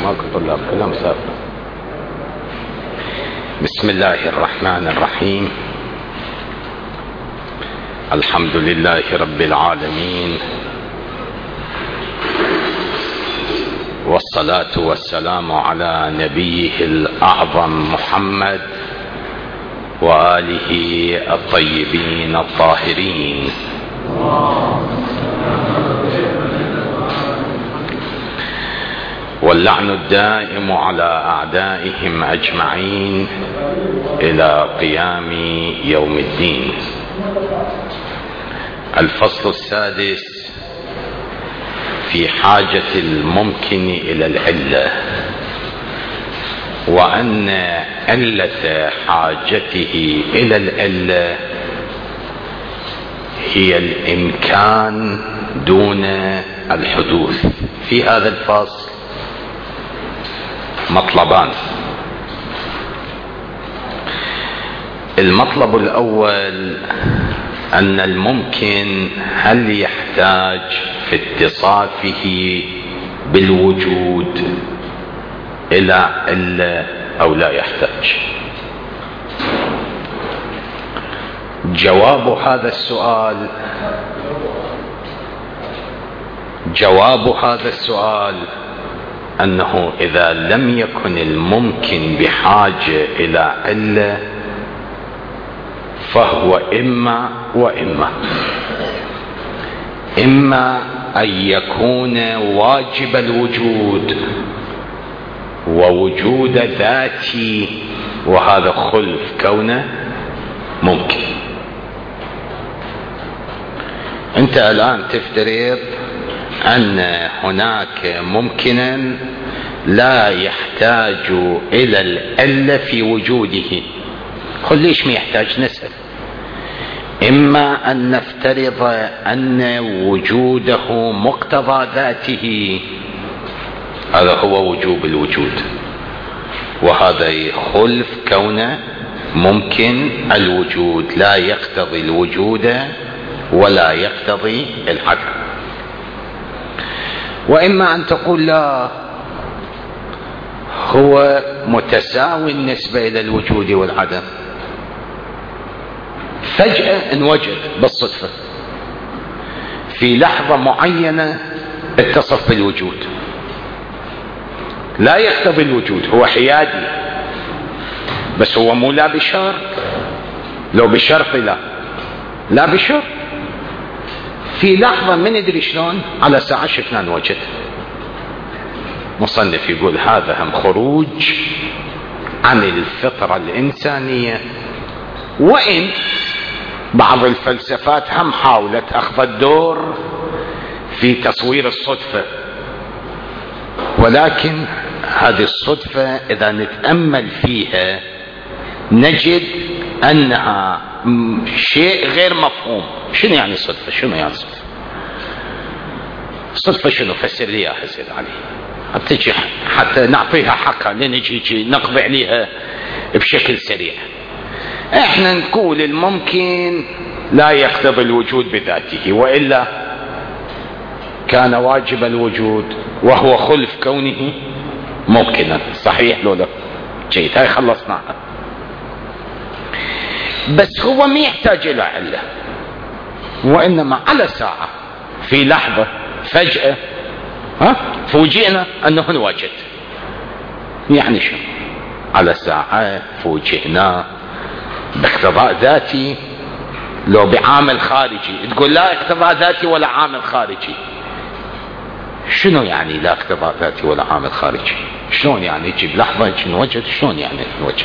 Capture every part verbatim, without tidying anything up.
ماكو طلاب كلهم سافروا. بسم الله الرحمن الرحيم. الحمد لله رب العالمين، والصلاة والسلام على نبيه الأعظم محمد وآله الطيبين الطاهرين. واللعن الدائم على أعدائهم أجمعين إلى قيام يوم الدين. الفصل السادس في حاجة الممكن إلى العلة، وأن علة حاجته إلى العلة هي الإمكان دون الحدوث. في هذا الفصل مطلبان. المطلب الأول أن الممكن هل يحتاج في اتصافه بالوجود إلى علة أو لا يحتاج؟ جواب هذا السؤال جواب هذا السؤال أنه إذا لم يكن الممكن بحاجة إلى علة فهو إما وإما إما أن يكون واجب الوجود ووجود ذاتي، وهذا خلف كونه ممكن. أنت الآن تفترض أن هناك ممكنا لا يحتاج إلى العلة في وجوده. قل ليش ما يحتاج؟ نسأل. إما أن نفترض أن وجوده مقتضى ذاته، هذا هو وجوب الوجود، وهذا يخلف كونه ممكن الوجود لا يقتضي الوجود ولا يقتضي العدم. وإما أن تقول لا، هو متساوي النسبة إلى الوجود والعدم، فجأة انوجد بالصدفة في لحظة معينة اتصف بالوجود، لا يقتضي الوجود، هو حيادي بس هو مو لا بشرط. لو بشرط لا لا بشرط، في لحظة ما ندري شلون على ساعة شفنا انوجد. مصنف يقول هذا هم خروج عن الفطرة الإنسانية، وإن بعض الفلسفات هم حاولت أخذ الدور في تصوير الصدفة، ولكن هذه الصدفة إذا نتأمل فيها نجد أنها شيء غير مفهوم. شنو يعني صدفة؟ شنو يعني صدفة؟ صدفة شنو؟ فسر لي يا حسين علي حتى حتى نعطيها حقها، لنجي نقضي عليها بشكل سريع. احنا نقول الممكن لا يقتضي الوجود بذاته، وإلا كان واجب الوجود وهو خلف كونه ممكنا. صحيح لو لا؟ جيد، هاي خلصناها. بس هو ما يحتاج إلى علة، وإنما على ساعة في لحظة فجأة ها فوجئنا أنه انوجد. يعني شو؟ على ساعة فوجئنا باقتضاء ذاتي، لو بعامل خارجي تقول لا اقتضاء ذاتي ولا عامل خارجي. شنو يعني لا اقتضاء ذاتي ولا عامل خارجي؟ شلون يعني يجي بلحظة يجي انوجد؟ شلون يعني انوجد؟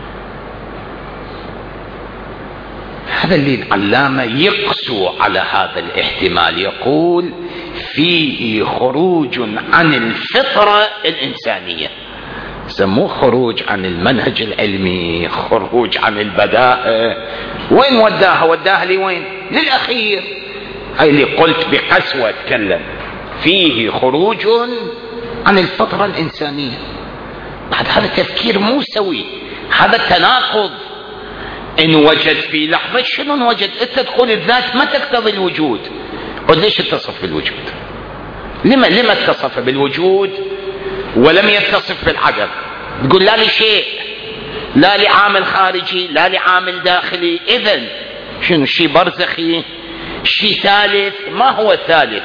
هذا اللي العلامة يقسو على هذا الاحتمال، يقول فيه خروج عن الفطرة الإنسانية. سموه خروج عن المنهج العلمي، خروج عن البداهة. وين وداها؟ وداها لوين؟ للأخير. هاي اللي قلت بقسوة اتكلم فيه خروج عن الفطرة الإنسانية. بعد هذا تفكير مو سوي، هذا تناقض. إن وجد في لحظة شنو انوجد؟ أنت تقول الذات ما تقتضي الوجود، قل ليش اتصف بالوجود؟ لما لما اتصف بالوجود ولم يتصف بالعدم، تقول لا لشيء، لا لعامل خارجي لا لعامل داخلي. إذن شنو؟ شيء برزخي، شيء ثالث. ما هو الثالث؟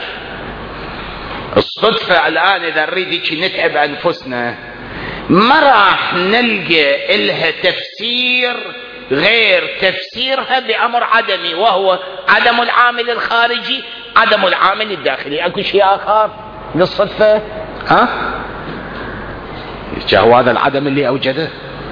الصدفة الآن إذا نريد نتعب أنفسنا ما راح نلقى إلها تفسير غير تفسيرها بأمر عدمي، وهو عدم العامل الخارجي عدم العامل الداخلي. أكو شيء آخر للصدفة؟ ها؟ هو هذا العدم اللي أوجده.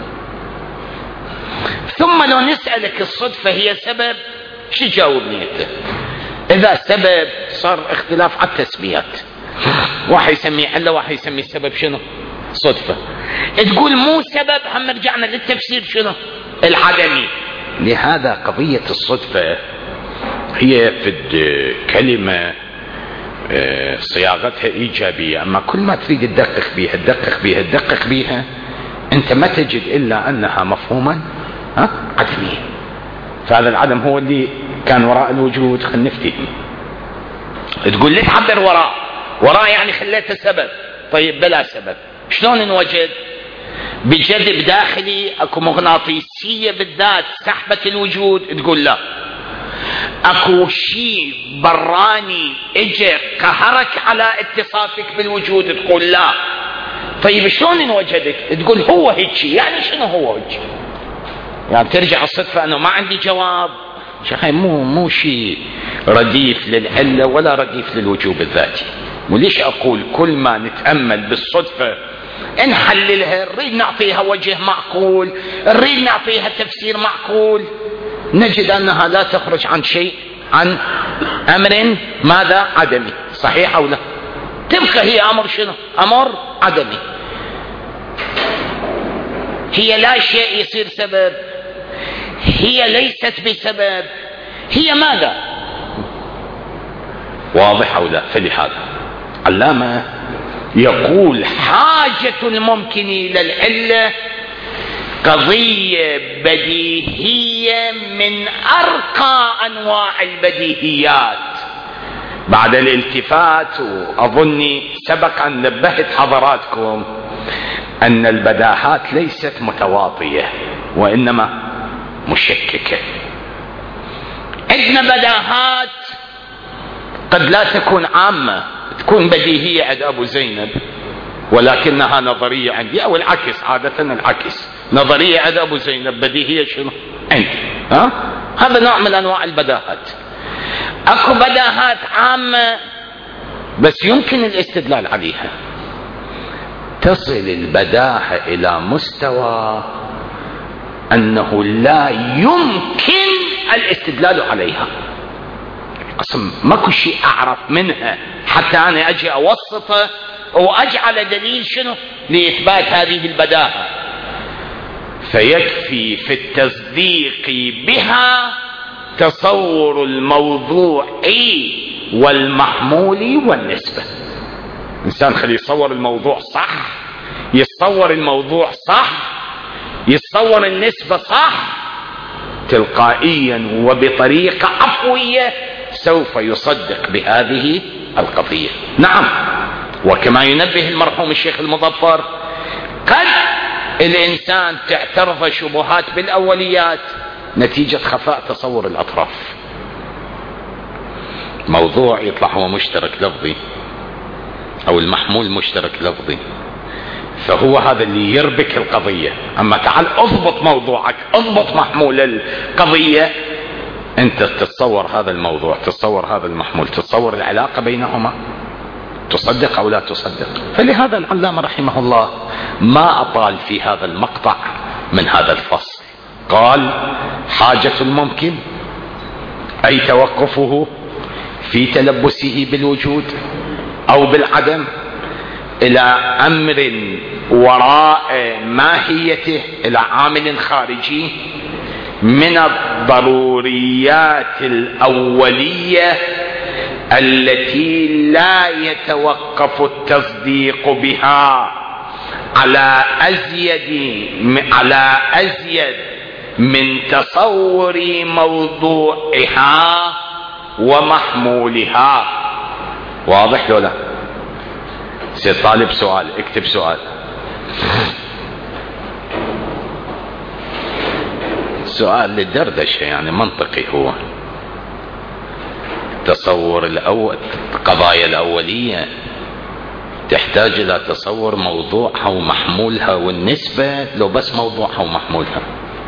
ثم لو نسألك الصدفة هي سبب، شو جاوبني أنت؟ إذا سبب صار اختلاف على التسميات، واحد يسميه علة واحد يسميه السبب شنو؟ صدفة. تقول مو سبب، هم رجعنا للتفسير شنو؟ العدمي. لهذا قضية الصدفة هي في الكلمة صياغتها إيجابية، أما كل ما تريد تدقق بيها تدقق بيها تدقق بيها أنت ما تجد إلا أنها مفهوما ها عدميا. فهذا العدم هو اللي كان وراء الوجود. خل نفتهم. تقول لي تعبر وراء، وراء يعني خليته سبب. طيب بلا سبب شلون نوجد؟ بجذب داخلي، اكو مغناطيسية بالذات سحبة الوجود؟ تقول لا. اكو شيء براني اجى قهرك على اتصافك بالوجود؟ تقول لا. طيب شلون نوجدك؟ تقول هو هيك شيء. يعني شنو هو هيك؟ يعني ترجع الصدفة انه ما عندي جواب. شيخي مو مو شيء رديف للعلة ولا رديف للوجوب الذاتي. وليش اقول كل ما نتأمل بالصدفة نحللها، نريد نعطيها وجه معقول، نريد نعطيها تفسير معقول، نجد انها لا تخرج عن شيء، عن امر ماذا؟ عدمي. صحيح او لا؟ تبقى هي امر شنو؟ امر عدمي. هي لا شيء يصير سبب، هي ليست بسبب، هي ماذا؟ واضح او لا؟ فلهذا علامة يقول حاجة الممكن إلى العلة قضية بديهية من أرقى أنواع البديهيات. بعد الالتفات، وأظني سبق أن نبهت حضراتكم أن البداهات ليست متواطية وإنما مشككة. عندنا بداهات قد لا تكون عامة، تكون بديهية عند أبو زينب ولكنها نظرية عندي، أو العكس، عادة العكس، نظرية عند أبو زينب بديهية شنو؟ عندي. ها؟ هذا نوع من أنواع البداهات. أكو بداهات عامة بس يمكن الاستدلال عليها، تصل البداهة إلى مستوى أنه لا يمكن الاستدلال عليها. قسم ماكو شيء أعرف منها حتى أنا أجي أوسطه وأجعل دليل شنو لإثبات هذه البداهة. فيكفي في التصديق بها تصور الموضوع والمحمول والنسبة. إنسان خلي يصور الموضوع صح، يتصور الموضوع صح، يتصور النسبة صح، تلقائيا وبطريقة عفوية سوف يصدق بهذه القضية. نعم، وكما ينبه المرحوم الشيخ المظفر، قد الإنسان تعترض شبهات بالأوليات نتيجة خفاء تصور الأطراف. موضوع يطلع هو مشترك لفظي أو المحمول مشترك لفظي، فهو هذا اللي يربك القضية. أما تعال اضبط موضوعك، اضبط محمول القضية، أنت تتصور هذا الموضوع، تتصور هذا المحمول، تتصور العلاقة بينهما، تصدق أو لا تصدق. فلهذا العلامة رحمه الله ما أطال في هذا المقطع من هذا الفصل، قال حاجة الممكن أي توقفه في تلبسه بالوجود أو بالعدم إلى أمر وراء ماهيته، إلى عامل خارجي من الضروريات الأولية التي لا يتوقف التصديق بها على أزيد على أزيد من تصور موضوعها ومحمولها. واضح لولا؟ سي طالب سؤال، اكتب سؤال. سؤال للدردشة يعني منطقي. هو تصور الأول، القضايا الأولية تحتاج إلى تصور موضوعها ومحمولها، والنسبة لو بس موضوعها ومحمولها.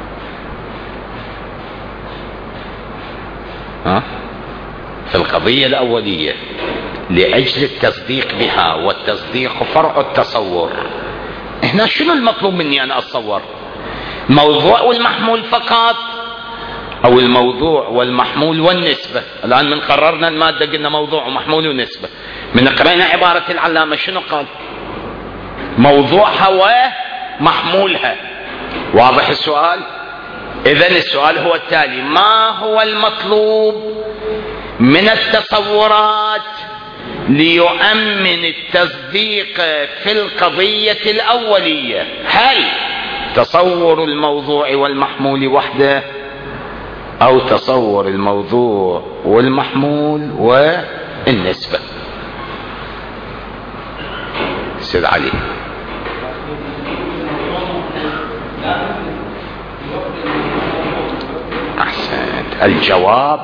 ها؟ في القضية الأولية لأجل التصديق بها، والتصديق فرع التصور. هنا شنو المطلوب مني أنا أتصور؟ موضوع والمحمول فقط، أو الموضوع والمحمول والنسبة؟ الآن من قررنا المادة قلنا موضوع ومحمول ونسبة. من قرأنا عبارة العلامة شنو قال؟ موضوعها ومحمولها. واضح السؤال؟ إذن السؤال هو التالي: ما هو المطلوب من التصورات ليؤمن التصديق في القضية الأولية؟ هل تصور الموضوع والمحمول وحده، أو تصور الموضوع والمحمول والنسبة؟ سيد علي. أحسنت. الجواب: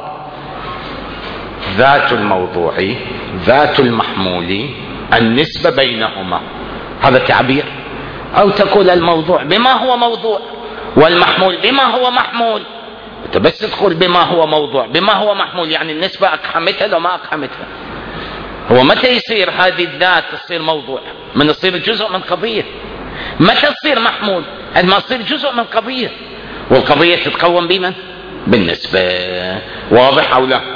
ذات الموضوع، ذات المحمول، النسبة بينهما. هذا تعبير. أو تقول الموضوع بما هو موضوع، والمحمول بما هو محمول. أنت بس تقول بما هو موضوع بما هو محمول، يعني النسبة أقحمتها لو ما أقحمتها. هو متى يصير هذه الذات تصير موضوع؟ من تصير جزء من قضية. متى تصير محمول؟ عندما تصير جزء من قضية، والقضية تتكون بمن؟ بالنسبة. واضح أو لا؟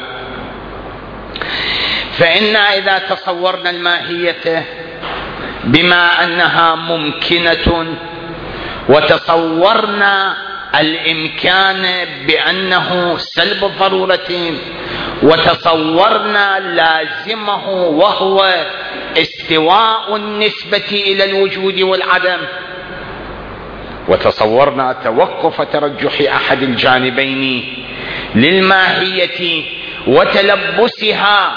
فإنا إذا تصورنا الماهية بما أنها ممكنة، وتصورنا الإمكان بأنه سلب الضرورتين، وتصورنا لازمه وهو استواء النسبة إلى الوجود والعدم، وتصورنا توقف ترجح أحد الجانبين للماهية وتلبسها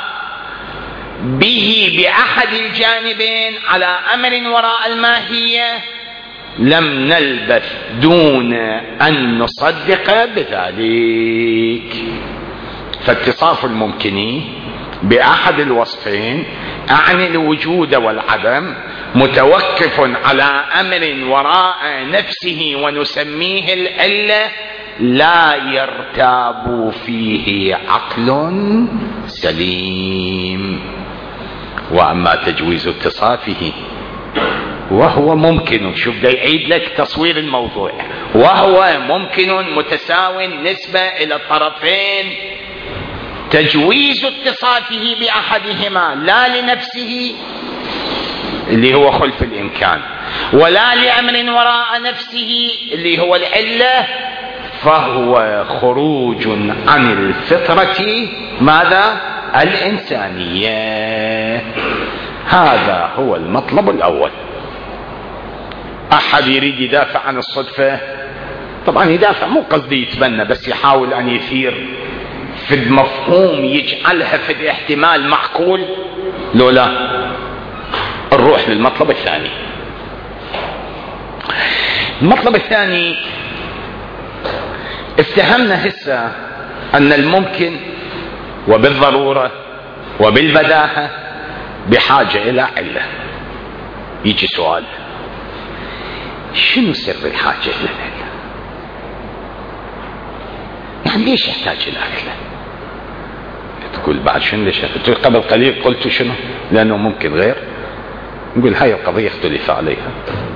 به بأحد الجانبين على أمر وراء الماهية، لم نلبث دون أن نصدق بذلك. فاتصاف الممكن بأحد الوصفين، أعني الوجود والعدم، متوقف على أمر وراء نفسه ونسميه العلة، لا يرتاب فيه عقل سليم. وأما تجويز اتصافه وهو ممكن، شوف ده يعيد لك تصوير الموضوع، وهو ممكن متساو نسبة إلى الطرفين، تجويز اتصافه بأحدهما لا لنفسه اللي هو خلف الإمكان، ولا لأمر وراء نفسه اللي هو العلة، فهو خروج عن الفطرة ماذا؟ الإنسانية. هذا هو المطلب الأول. أحد يريد يدافع عن الصدفة، طبعا يدافع مو قصدي يتبنى، بس يحاول أن يثير في المفهوم، يجعلها في الاحتمال معقول. لو لا نروح للمطلب الثاني. المطلب الثاني، افتهمنا هسه أن الممكن وبالضرورة وبالبداهة بحاجة إلى علة. يجي سؤال: شنو سر الحاجة إلى العلة؟ يعني ليش يحتاج إلى علة؟ تقول بعد شنو ليش؟ تقول قبل قليل قلت شنو؟ لأنه ممكن غير. نقول هاي القضية اختلف عليها.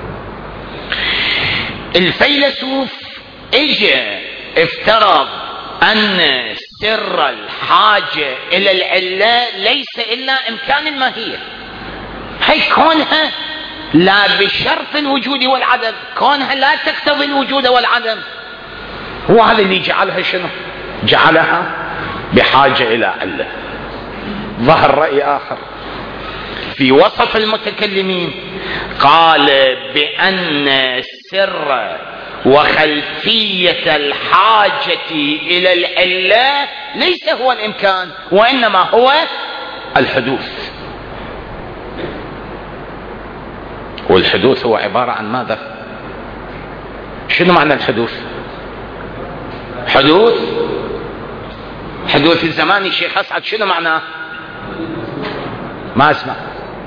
الفيلسوف اجى افترض أن سر الحاجة إلى العلة ليس إلا إمكان الماهية. هي كونها لا بشرط الوجود والعدم، كونها لا تقتضي الوجود والعدم، هو هذا اللي جعلها شنو؟ جعلها بحاجة إلى علة. ظهر رأي آخر في وسط المتكلمين، قال بأن السر وخلفية الحاجة إلى العلة ليس هو الإمكان، وإنما هو الحدوث. والحدوث هو عبارة عن ماذا؟ شنو معنى الحدوث؟ حدوث حدوث الزماني شيخ أسعد شنو معناه؟ ما اسمع.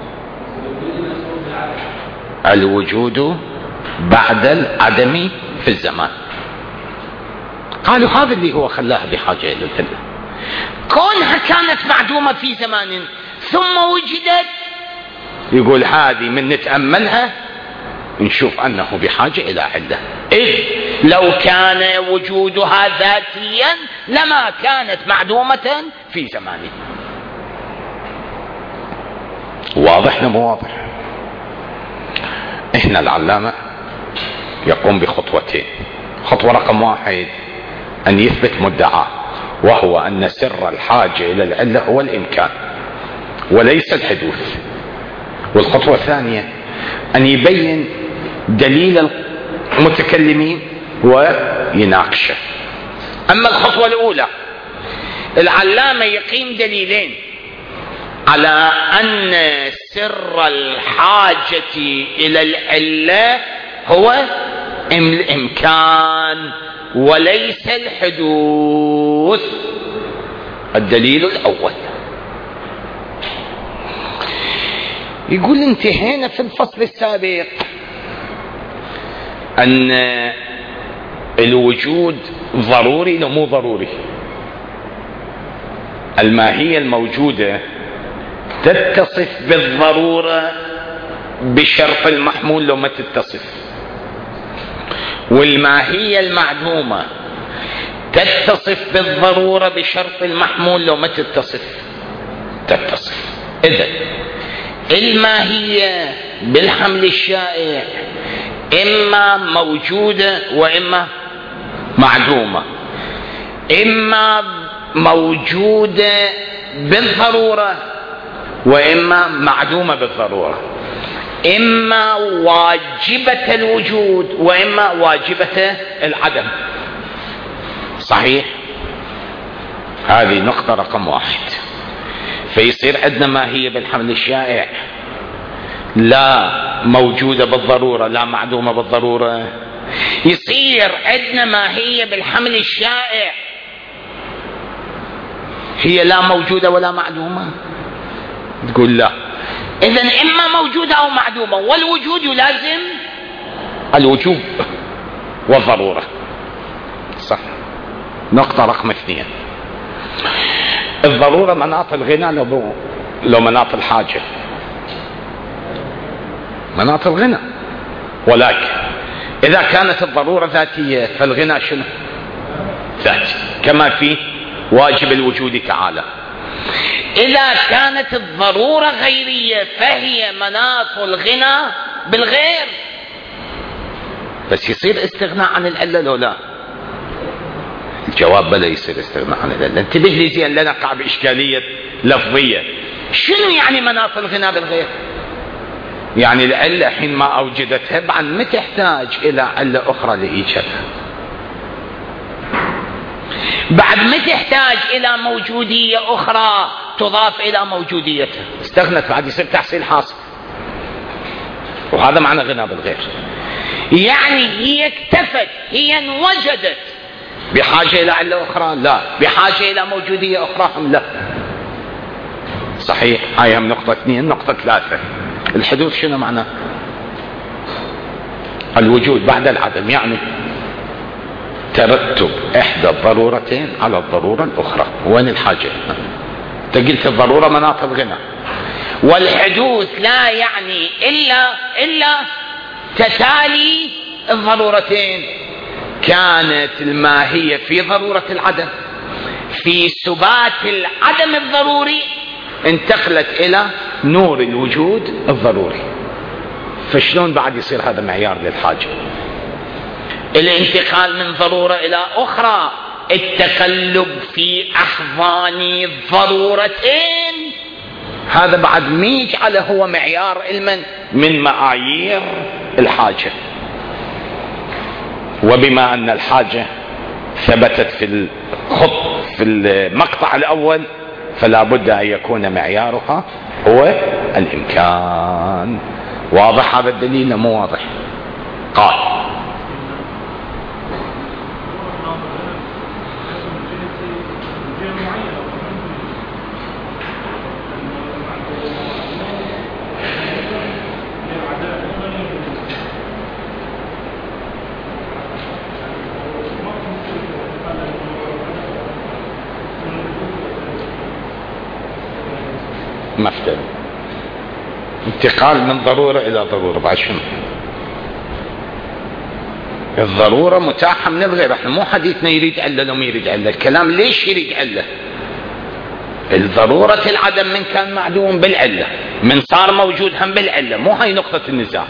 الوجود بعد العدم في الزمان. قالوا هذا اللي هو خلاها بحاجة إلى العلة. كونها كانت معدومة في زمان ثم وجدت، يقول هذه من نتأملها نشوف أنه بحاجة إلى علة، إذ لو كان وجودها ذاتيا لما كانت معدومة في زمانه. واضح مو واضح؟ إحنا العلامة يقوم بخطوتين. خطوة رقم واحد أن يثبت مدعاه، وهو أن سر الحاجة إلى العلة هو الإمكان وليس الحدوث. والخطوة الثانية أن يبين دليل المتكلمين ويناقشه. أما الخطوة الأولى العلامة يقيم دليلين على أن سر الحاجة إلى العلة هو الإمكان وليس الحدوث. الدليل الأول يقول انتهينا في الفصل السابق أن الوجود ضروري لو مو ضروري. الماهية الموجودة تتصف بالضرورة بشرط المحمول لو ما تتصف، والماهية المعدومة تتصف بالضرورة بشرط المحمول لو ما تتصف تتصف. إذن الماهية بالحمل الشائع إما موجودة وإما معدومة، إما موجودة بالضرورة وإما معدومة بالضرورة، إما واجبة الوجود وإما واجبة العدم. صحيح؟ هذه نقطة رقم واحد. فيصير عندنا ماهية بالحمل الشائع لا موجودة بالضرورة لا معدومة بالضرورة. يصير عندنا ماهية بالحمل الشائع هي لا موجودة ولا معدومة. تقول لا، إذن إما موجودة أو معدومة، والوجود يلازم الوجوب والضرورة. صح. نقطة رقم اثنين، الضرورة مناط الغنى لو, لو مناط الحاجة. مناط الغنى، ولكن إذا كانت الضرورة ذاتية فالغنى شنو؟ ذاتي، كما في واجب الوجود تعالى. إذا كانت الضرورة غيرية فهي مناط الغنى بالغير. بس يصير استغناء عن العلة لو لا؟ الجواب بلا يصير استغناء عن العلة. انتبه لي زين لا نقع بإشكالية لفظية. شنو يعني مناط الغنى بالغير؟ يعني العلة حين ما أوجدتها بعد ما تحتاج إلى علة أخرى لإيجادها، بعد ما تحتاج إلى موجودية أخرى تضاف إلى موجوديتها. استغنت بعد يصير تحصيل حاصل، وهذا معنى غنى بالغير. يعني هي اكتفت، هي انوجدت، بحاجة إلى علة أخرى لا، بحاجة إلى موجودية أخرى هم لا. صحيح. هاي هم نقطة اثنين. نقطة ثلاثة، الحدوث شنو معناه؟ الوجود بعد العدم، يعني ترتب إحدى الضرورتين على الضرورة الأخرى. وين الحاجة؟ تقلت الضرورة مناط الغنى، والحدوث لا يعني إلا إلا تتالي الضرورتين. كانت الماهية في ضرورة العدم، في سبات العدم الضروري انتقلت إلى نور الوجود الضروري. فشلون بعد يصير هذا معيار للحاجة؟ الانتقال من ضرورة إلى أخرى، التقلب في أحضان الضرورتين، هذا بعد ما يجعله هو معيار علما من معايير الحاجة. وبما أن الحاجة ثبتت في الخط في المقطع الأول فلا بد أن يكون معيارها هو الإمكان واضح هذا الدليل مو واضح؟ قال مفترض انتقال من ضرورة إلى ضرورة. بعد شنو؟ الضرورة متاحة من الغير. احنا مو حديثنا يريد علة لو ما يريد علة. الكلام ليش يريد علة؟ الضرورة العدم من كان معدوم بالعلة، من صار موجود هم بالعلة، مو هاي نقطة النزاع.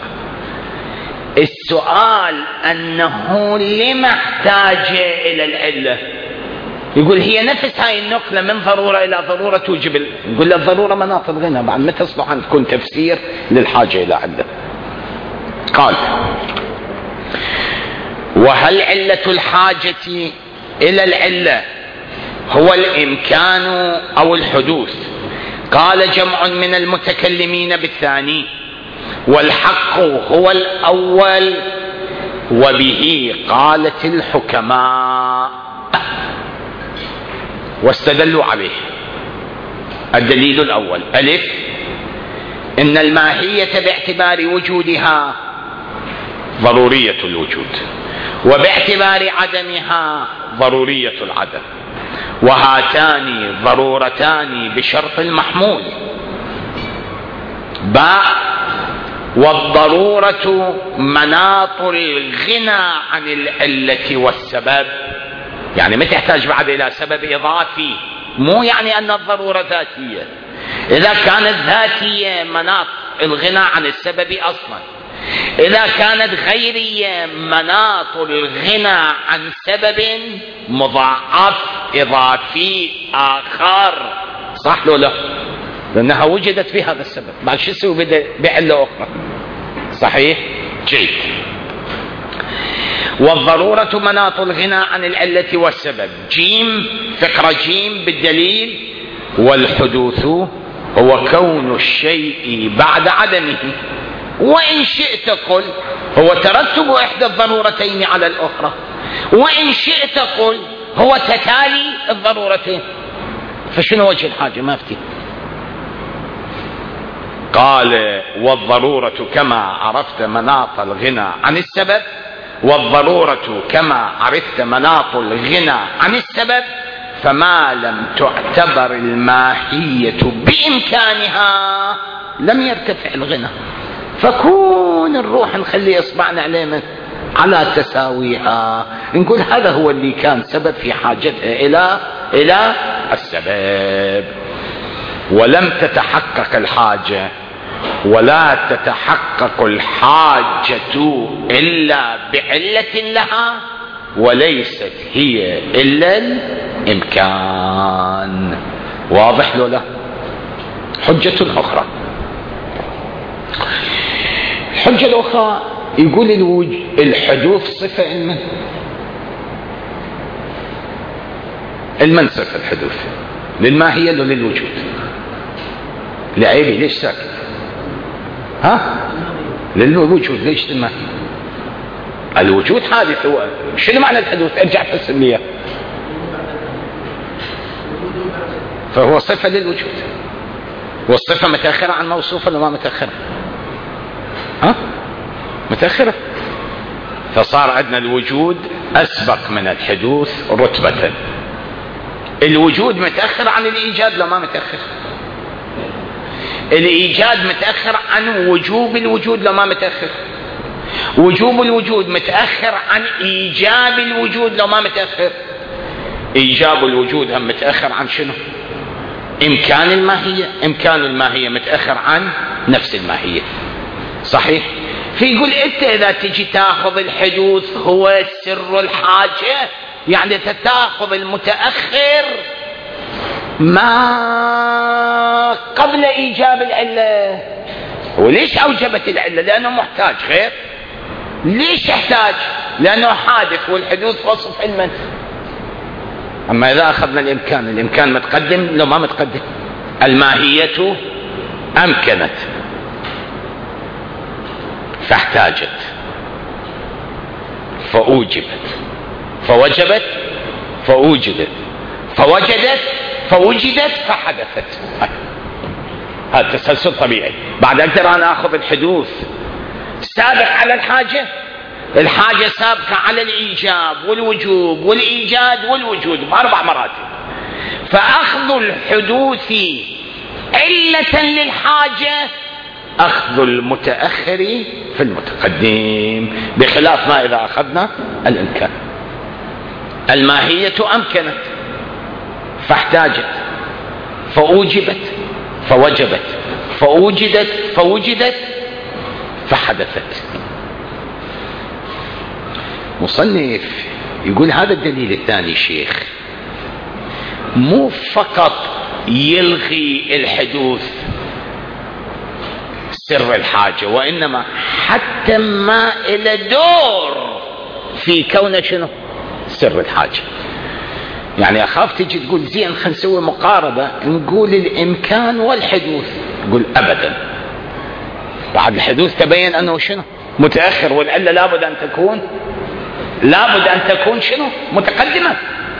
السؤال أنه لما احتاج إلى العلة؟ يقول هي نفس هاي النقلة من ضرورة إلى ضرورة توجب. يقول له الضرورة مناط الغنى، بعد ما تصلح أن تكون تفسير للحاجة إلى علة. قال وهل علة الحاجة إلى العلة هو الإمكان أو الحدوث؟ قال جمع من المتكلمين بالثاني، والحق هو الأول، وبه قالت الحكماء واستدلوا عليه. الدليل الأول: ألف، إن الماهية باعتبار وجودها ضرورية الوجود، وباعتبار عدمها ضرورية العدم، وهاتان ضرورتان بشرط المحمول. باء، والضرورة مناط الغنى عن العلة والسبب، يعني ما تحتاج بعد إلى سبب إضافي، مو يعني أن الضرورة ذاتية. إذا كانت ذاتية مناط الغنى عن السبب أصلا، إذا كانت غيرية مناط الغنى عن سبب مضاعف إضافي آخر. صح لو لا؟ لأنها وجدت في هذا السبب، بعد شو يسوي بعلة أخرى؟ صحيح؟ جيد. والضرورة مناط الغنى عن العلة والسبب. جيم، فقرة جيم بالدليل: والحدوث هو كون الشيء بعد عدمه، وإن شئت قل هو ترتب إحدى الضرورتين على الأخرى، وإن شئت قل هو تتالي الضرورتين. فشنو وجه الحاجة؟ ما افتي. قال والضرورة كما عرفت مناط الغنى عن السبب، والضرورة كما عرفت مناط الغنى عن السبب، فما لم تعتبر الماهية بإمكانها لم يرتفع الغنى. فكون الروح نخلي إصبعنا عليه من على تساويها، نقول هذا هو اللي كان سبب في حاجتها إلى إلى السبب. ولم تتحقق الحاجة ولا تتحقق الحاجة إلا بعلة لها، وليست هي إلا الإمكان. واضح لو لا؟ حجة أخرى. الحجة الأخرى يقول الحدوث صفة علما. المن صفة الحدوث؟ للماهية ولا للوجود؟ لعيبي ليش ساكت؟ ها؟ للوجود. ليش للماهية؟ الوجود حادث. هو شنو معنى الحدوث؟ ارجع فسر لي. فهو صفة للوجود، والصفة متأخرة عن موصوف ولا ما متأخرة؟ ها؟ متأخرة. فصار عندنا الوجود أسبق من الحدوث رتبة. الوجود متأخر عن الإيجاد لو ما متأخر؟ الإيجاد متأخر عن وجوب الوجود لو ما متأخر؟ وجوب الوجود متأخر عن إيجاب الوجود لو ما متأخر؟ إيجاب الوجود هم متأخر عن شنو؟ إمكان الماهية. إمكان الماهية متأخر عن نفس الماهية. صحيح؟ فيقول أنت إذا تجي تأخذ الحدوث هو سر الحاجة، يعني تأخذ المتأخر ما قبل إيجاب العلة. وليش أوجبت العلة؟ لأنه محتاج. غير ليش يحتاج؟ لأنه حادث، والحدوث وصف علما. أما إذا أخذنا الإمكان، الإمكان متقدم لو ما متقدم؟ الماهية أمكنت. فاحتاجت فأوجبت فوجبت فأوجدت فوجدت فوجدت فحدثت. هذا تسلسل طبيعي. بعد أقدر أنا أخذ الحدوث سابق على الحاجة، الحاجة سابقة على الإيجاب والوجوب والإيجاد والوجود بأربع مراتب. فأخذ الحدوث علة للحاجة أخذ المتأخر في المتقدم، بخلاف ما إذا أخذنا الإمكان. الماهية أمكنت فاحتاجت فأوجبت فوجبت فأوجدت فوجدت فحدثت. مصنف يقول هذا الدليل الثاني شيخ مو فقط يلغي الحدوث سر الحاجة، وإنما حتى ما إلى دور في كون شنو سر الحاجة. يعني أخاف تجي تقول زين خلينا نسوي مقاربة نقول الإمكان والحدوث، نقول أبدا بعد الحدوث تبين أنه شنو متأخر، والعلة لابد أن تكون لابد أن تكون شنو متقدمة.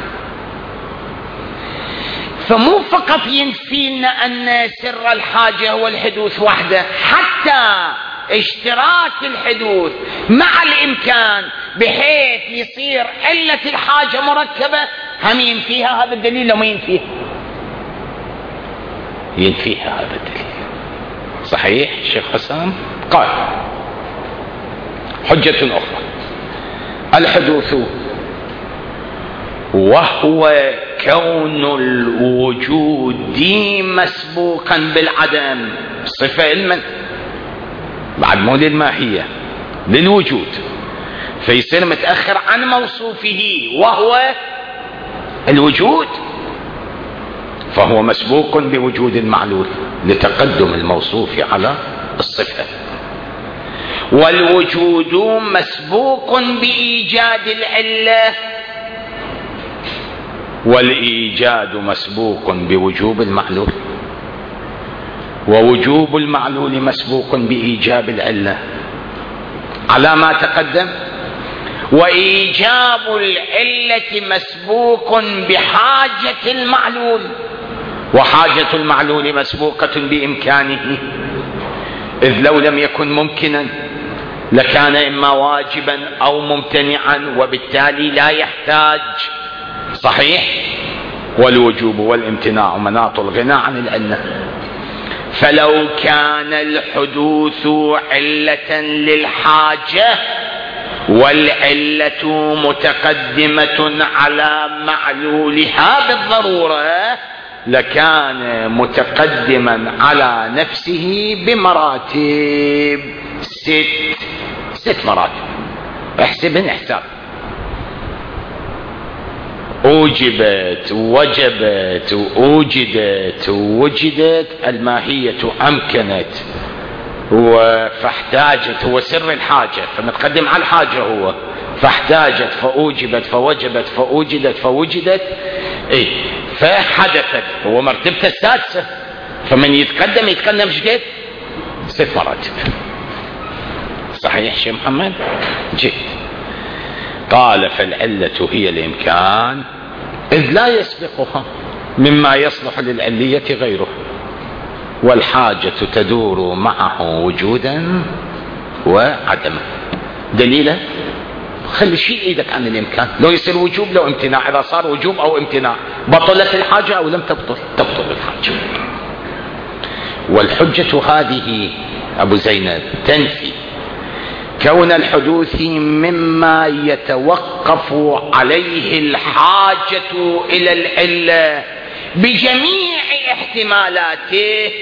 فمو فقط ينفينا أن سر الحاجة هو الحدوث وحده، حتى اشتراك الحدوث مع الإمكان بحيث يصير علة الحاجة مركبة هم ينفيها هذا الدليل لو ما ينفيها؟ ينفيها هذا الدليل. صحيح شيخ حسام؟ قال حجة أخرى الحدوث وهو كون الوجود مسبوقا بالعدم، صفة علما بعد مو للماهية للوجود، فيصير متأخر عن موصوفه وهو الوجود، فهو مسبوق بوجود المعلول لتقدم الموصوف على الصفة. والوجود مسبوق بإيجاد العلة، والإيجاد مسبوق بوجوب المعلول، ووجوب المعلول مسبوق بإيجاب العلة على ما تقدم. وإيجاب العلة مسبوق بحاجة المعلول، وحاجة المعلول مسبوقة بإمكانه، إذ لو لم يكن ممكنا لكان إما واجبا أو ممتنعا وبالتالي لا يحتاج. صحيح؟ والوجوب والامتناع مناط الغنى عن العلة. فلو كان الحدوث علة للحاجة والعلة متقدمة على معلولها بالضرورة لكان متقدما على نفسه بمراتب ست ست مراتب. احسبن حساب. أوجبت وجبت وأوجدت ووجدت، الماهية أمكنت فاحتاجت، هو سر الحاجة فمتقدم على الحاجة هو، فاحتاجت فأوجبت فوجبت فأوجدت فوجدت، إيه فحدثت، هو مرتبته السادسة، فمن يتقدم يتقدم جديد ست مراتب. صحيح شيخ محمد؟ جيد. قال فالعلة هي الإمكان إذ لا يسبقها مما يصلح للعلية غيره، والحاجة تدور معه وجودا وعدما. دليله خلي شيء ايدك عن الإمكان، لو يصير وجوب لو امتناع، إذا صار وجوب أو امتناع بطلت الحاجة أو لم تبطل تبطل الحاجة. والحجة هذه أبو زينب تنفي كون الحدوث مما يتوقف عليه الحاجة إلى العلة بجميع احتمالاته،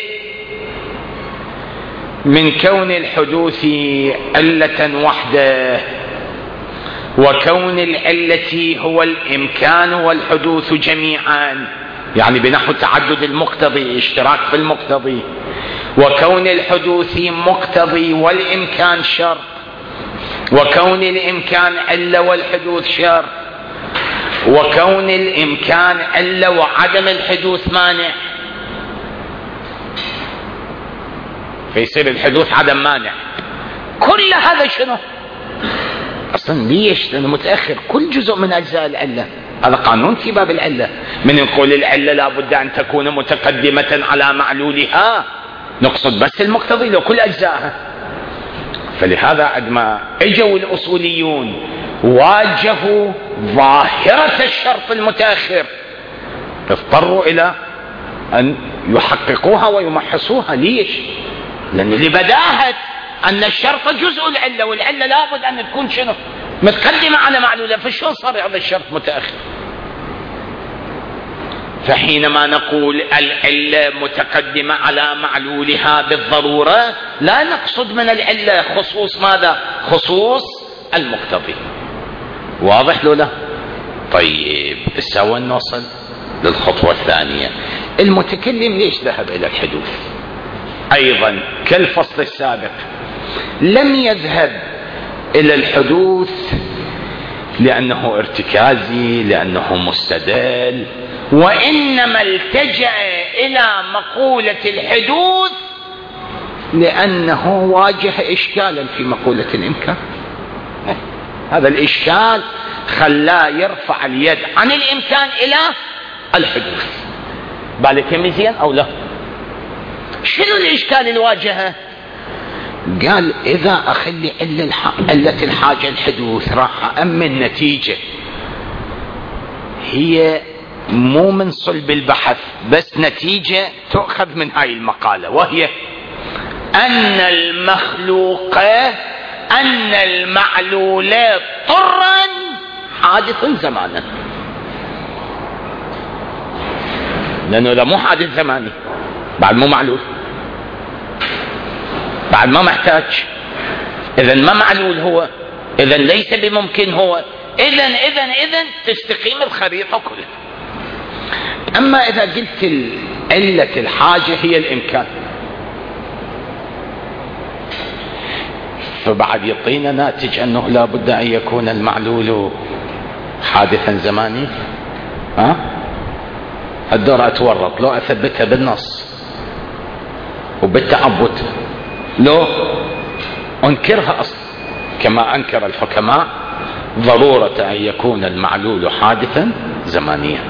من كون الحدوث علة وحده، وكون العلة هو الإمكان والحدوث جميعا، يعني بنحو تعدد المقتضي اشتراك في المقتضي، وكون الحدوث مقتضي والإمكان شرط، وكون الإمكان علة والحدوث شرط، وكون الإمكان علة وعدم الحدوث مانع، فيصير الحدوث عدم مانع. كل هذا شنو؟ أصلا ليش؟ لأنه متأخر كل جزء من أجزاء العلة. هذا قانون في باب العلة. من نقول العلة لابد أن تكون متقدمة على معلولها، نقصد بس المقتضي لو كل أجزائها. فلهذا عندما اجوا الأصوليون واجهوا ظاهرة الشرط المتأخر اضطروا إلى أن يحققوها ويمحصوها. ليش؟ لأن لبداهة أن الشرط جزء العلة، والعلة لابد أن تكون شنو؟ متقدمة على معلولة. فشو صار هذا الشرط متأخر؟ فحينما نقول العلة متقدمة على معلولها بالضرورة لا نقصد من العلة خصوص ماذا؟ خصوص المقتضي. واضح لو لا؟ طيب سوى نوصل للخطوة الثانية. المتكلم ليش ذهب إلى الحدوث؟ أيضا كالفصل السابق لم يذهب إلى الحدوث لأنه ارتكازي، لأنه مستدل، وإنما التجأ إلى مقولة الحدوث لأنه واجه إشكالا في مقولة الإمكان. هذا الإشكال خلاه يرفع اليد عن الإمكان إلى الحدوث. بالك مزيان أو لا؟ شنو الإشكال اللي واجهه؟ قال إذا أخلي علة الحاجة الحدوث راح أمن نتيجة هي مو من صلب البحث، بس نتيجة تؤخذ من هاي المقالة، وهي أن المخلوق أن المعلول طرا حادث زمانا. لأنه لا مو حادث زماني، بعد مو معلول، بعد ما محتاج، إذن ما معلول هو، إذن ليس بممكن هو، إذن إذن إذن تستقيم الخريطة كلها. أما إذا قلت علة الحاجة هي الإمكان، فبعد يعطينا ناتج أنه لا بد أن يكون المعلول حادثا زماني. ها الدور أتورط لو أثبتها بالنص وبالتعبد، لو أنكرها أصلا كما أنكر الحكماء ضرورة أن يكون المعلول حادثا زمانيا.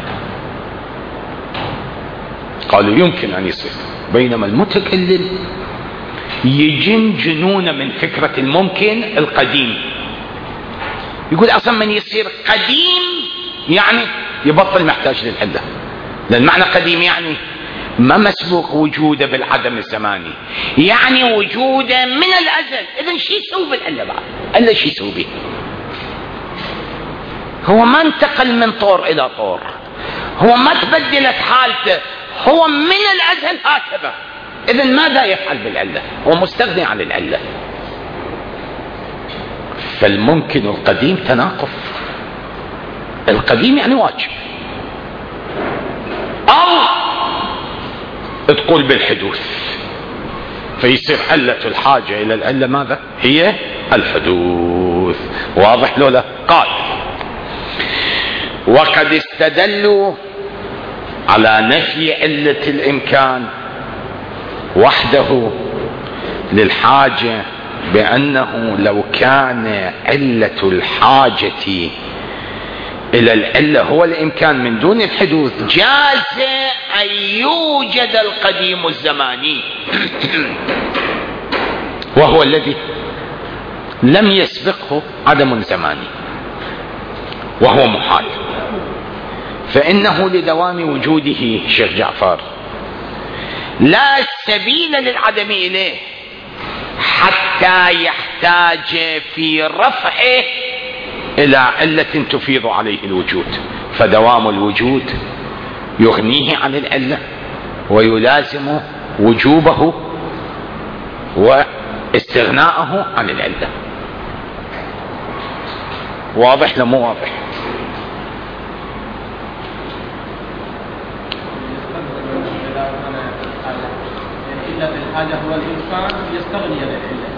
قالوا يمكن أن يصير، بينما المتكلم يجن جنون من فكرة الممكن القديم. يقول أصلا من يصير قديم يعني يبطل محتاج للعلة، لأن معنى قديم يعني ما مسبوق وجوده بالعدم الزماني، يعني وجوده من الأزل. إذن شو يسوي بالعلة بعد؟ إلا شو يسوي به؟ هو ما انتقل من طور إلى طور، هو ما تبدلت حالته، هو من الأزل هكذا. إذن ماذا يفعل بالعلة؟ هو مستغني عن العلة. فالممكن القديم تناقض. القديم يعني واجب، أو تقول بالحدوث، فيصير علة الحاجة إلى العلة ماذا؟ هي الحدوث. واضح لولا؟ قال وقد استدلوا على نفي علة الإمكان وحده للحاجة بأنه لو كان علة الحاجة إلى العلة هو الإمكان من دون الحدوث جاز أن يوجد القديم الزماني وهو الذي لم يسبقه عدم زماني، وهو محال، فإنه لدوام وجوده شيخ جعفر لا سبيل للعدم إليه حتى يحتاج في رفعه إلى علة تفيض عليه الوجود، فدوام الوجود يغنيه عن العلة ويلازم وجوبه واستغناءه عن العلة. واضح لمو واضح؟ هذا هو الإنسان يستغني عن العلة.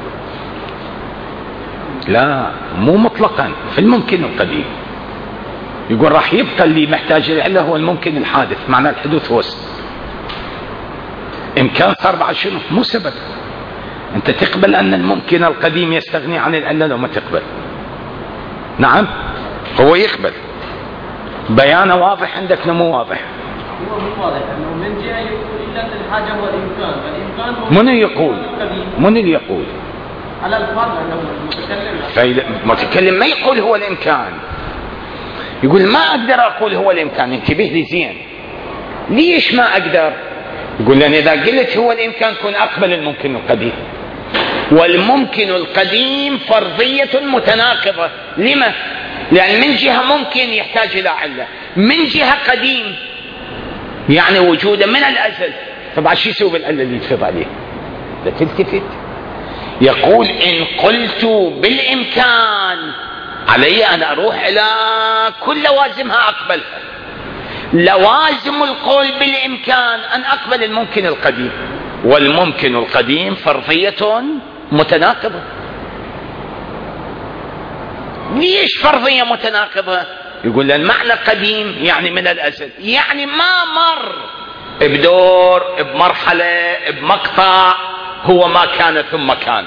لا مو مطلقا، في الممكن القديم يقول راح يبقى اللي محتاج العلة هو الممكن الحادث، معنى الحدوث هو سبب. إمكان صار بعد شنو؟ مو سبب. انت تقبل ان الممكن القديم يستغني عن العلة لو ما تقبل؟ نعم هو يقبل. بيانه واضح عندك مو واضح؟ هو مو واضح انه من جهه يقول الا ان الحاجه هو الامكان، فالامكان هو من يقول؟ من اللي يقول؟ على الفرض انه المتكلم المتكلم ما يقول هو الامكان، يقول ما اقدر اقول هو الامكان. انتبه لي زين، ليش ما اقدر؟ يقول لان اذا قلت هو الامكان كن اقبل الممكن القديم، والممكن القديم فرضية متناقضة. لما؟ لان من جهة ممكن يحتاج الى علة، من جهة قديم يعني وجوده من الازل. طبعا شو يسوي بالعلة اللي يتفض عليه؟ لا تلتفت. يقول ان قلت بالامكان علي ان اروح الى كل لوازمها اقبلها. لوازم القول بالامكان ان اقبل الممكن القديم، والممكن القديم فرضية متناقضة. ليش فرضية متناقضة؟ يقول لأن معنى قديم يعني من الأزل، يعني ما مر بدور بمرحلة بمقطع هو ما كان ثم كان.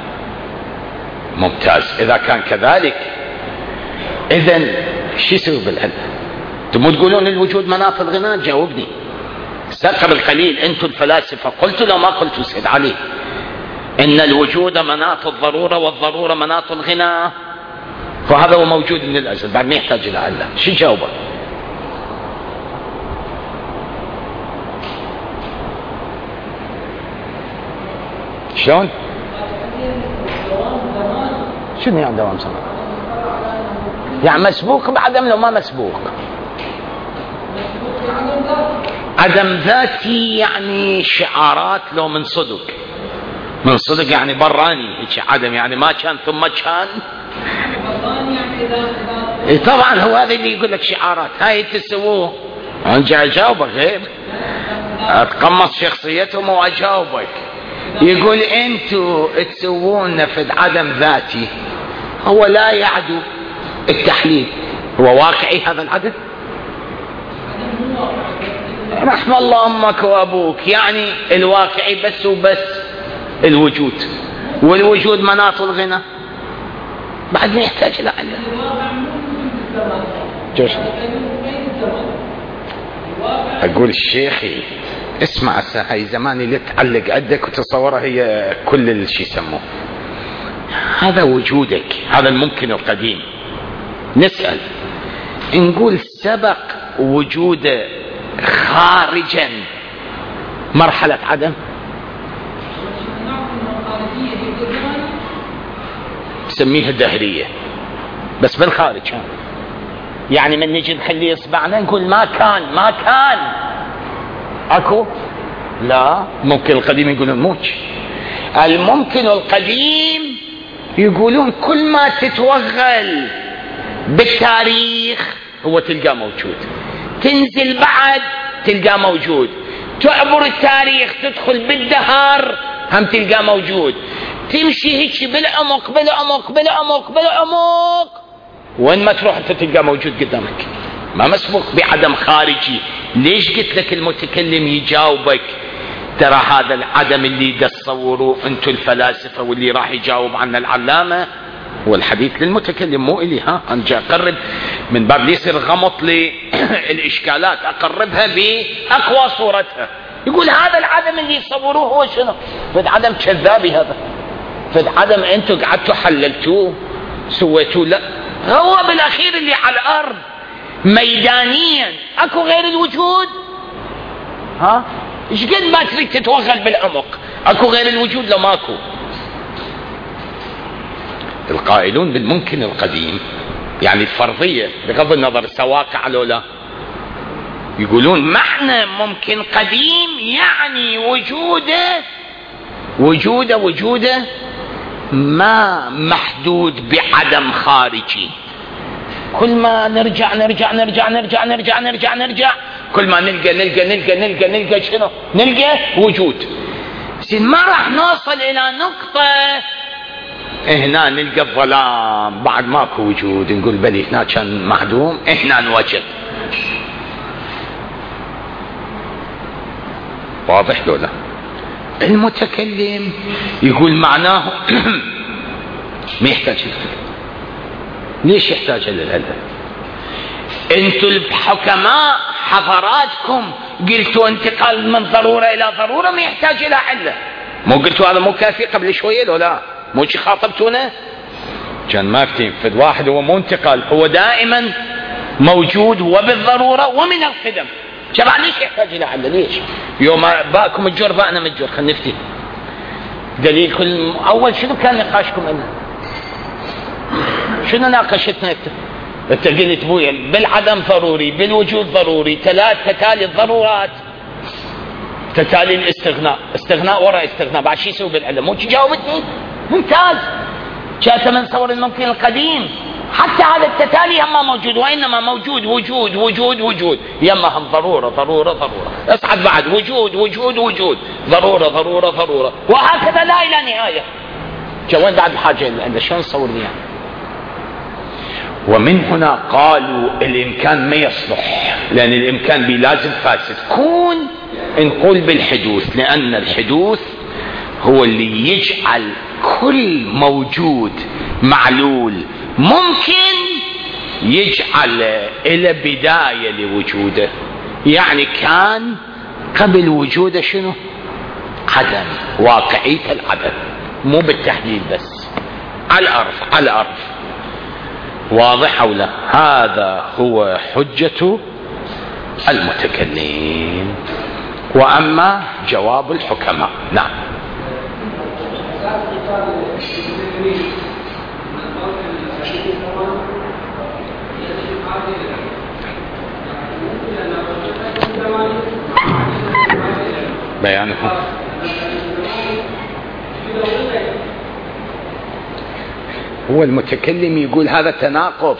ممتاز. إذا كان كذلك إذن شو يسوي بالعلم؟ انتم تقولون الوجود مناط الغناء. جاوبني قبل القليل انتم الفلاسفة قلت لو ما قلت سيد علي ان الوجود مناط الضرورة والضرورة مناط الغناء، فهذا هو موجود من الازل بعد ما يحتاج الى علة. شو جاوبه؟ شلون؟ شنو يعني دوام زمان؟ يعني مسبوق بعدم لو ما مسبوق. عدم ذاتي يعني شعارات لو من صدق. من صدق يعني براني، هيك عدم يعني ما كان ثم كان. إيه طبعا هو هذا اللي يقول لك شعارات هاي تسووه. انا جاي اجاوبك غير اتقمص شخصيتهم واجاوبك. يقول انتوا تسوون نفذ عدم ذاتي، هو لا يعدو التحليل. هو واقعي هذا العدد؟ رحم الله امك وابوك. يعني الواقعي بس وبس الوجود، والوجود مناط الغنى بعد ما يحتاج الى علة. اقول الشيخي اسمع هاي زماني اللي تعلق عندك وتصورها هي كل الشي يسموه. هذا وجودك، هذا الممكن القديم. نسأل نقول سبق وجوده خارجا مرحلة عدم؟ سميها دهرية بس بالخارج. يعني من نجي نخلي اصبعنا نقول ما كان ما كان اكو. لا، ممكن القديم يقولون موج. الممكن القديم يقولون كل ما تتوغل بالتاريخ هو تلقاه موجود، تنزل بعد تلقاه موجود، تعبر التاريخ تدخل بالدهر هم تلقاه موجود، تمشي هيك بالعمق بالعمق بالعمق بالعمق وين ما تروح انت تلقاه موجود قدامك، ما مسبوق بعدم خارجي. ليش قلت لك المتكلم يجاوبك ترى هذا العدم اللي تصوروه انتم الفلاسفه واللي راح يجاوب عنه العلامه هو الحديث للمتكلم مو الي. ها انا جاي اقرب من باب لي يصير غمط للاشكالات اقربها باقوى صورتها. يقول هذا العدم اللي يصوروه هو شنو؟ فد عدم كذابي، هذا فد عدم انتم قعدتوا حللتوه سويتوه. لا، هو بالاخير اللي على الارض ميدانيا اكو غير الوجود. ها ايش قد ما تريد تتوغل بالعمق اكو غير الوجود لو ماكو. القائلون بالممكن القديم يعني الفرضية بغض النظر سواقع لو لا، يقولون معنى ممكن قديم يعني وجوده وجوده وجوده ما محدود بعدم خارجي. كل ما نرجع نرجع نرجع نرجع نرجع نرجع نرجع كل ما نلقى نلقى نلقى نلقى نلقى شنو؟ نلقى وجود. ما راح نوصل إلى نقطة هنا نلقى الظلام بعد ماكو وجود نقول بلي هنا كان معدوم هنا نوجد. واضح لو لا؟ المتكلم يقول معناه ما يحتاج للعلة. ليش يحتاج للعلة؟ انتم الحكماء حضراتكم قلتوا انتقال من ضرورة الى ضرورة ما يحتاج الى علة، مو قلتوا هذا مو كافي قبل شوية لو لا؟ مو شي خاطبتونا؟ كان ما في فد واحد هو مو انتقال، هو دائما موجود وبالضرورة ومن القدم. شباب ليش يحتاج الى علة؟ ليش؟ يوم باكم الجور بانا من الجور. خلينا نفتي دليل. كل اول شنو كان نقاشكم لنا؟ شنو ناقشتنا؟ انت قلت بويا بالعدم ضروري، بالوجود ضروري، ثلاث تتالي الضرورات، تتالي الاستغناء، استغناء وراء استغناء، بعد شو يسوي بالعلم؟ مو جاوبتني؟ ممتاز. جاءت من صور الممكن القديم. حتى هذا التتالي هم موجود، وانما موجود وجود وجود وجود، يما هم ضروره ضروره ضروره، اصعد بعد وجود وجود وجود، ضروره ضروره ضروره، وهكذا لا الى نهايه. جا وين بعد الحاجه اللي عنده؟ شلون نصور لي يعني؟ ومن هنا قالوا الامكان ما يصلح، لان الامكان بي لازم فاسد. كون نقول بالحدوث، لان الحدوث هو اللي يجعل كل موجود معلول ممكن يجعل إلى بداية لوجوده. يعني كان قبل وجوده شنو؟ عدم، واقعية العدم، مو بالتحليل بس، على الأرض على الأرض. واضح أو لا؟ هذا هو حجة المتكلم. وأما جواب الحكماء. نعم. بيانه هو المتكلم يقول هذا تناقض.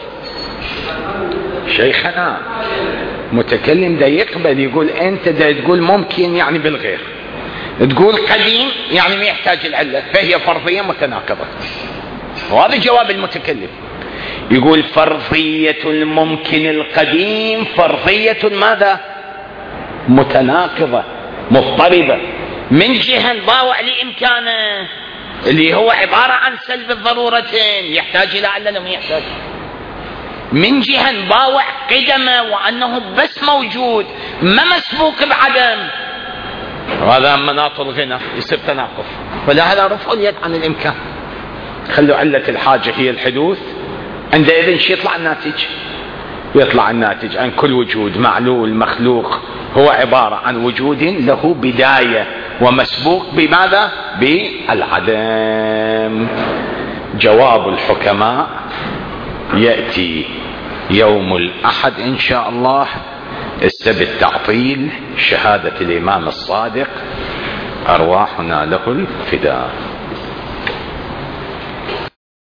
شيخنا متكلم دا يقبل، يقول انت دا تقول ممكن يعني بالغير، تقول قديم يعني ما يحتاج العلة، فهي فرضية متناقضة. وهذا جواب المتكلم. يقول فرضية الممكن القديم فرضية ماذا؟ متناقضة مضطربة. من جهة ضاوع لإمكانه اللي هو عبارة عن سلب الضرورتين، يحتاج إلى علة لم يحتاج. من جهة ضاوع قدمه وأنه بس موجود ما مسبوق بعدم، وهذا مناط الغنى، يصير تناقض. فلهذا رفعوا اليد عن الإمكان، خلوا علة الحاجة هي الحدوث. عندئذ شو يطلع الناتج؟ يطلع الناتج عن كل وجود معلول مخلوق هو عبارة عن وجود له بداية ومسبوق بماذا؟ بالعدم. جواب الحكماء يأتي يوم الأحد إن شاء الله، السبت تعطيل، شهادة الإمام الصادق، أرواحنا له الفداء.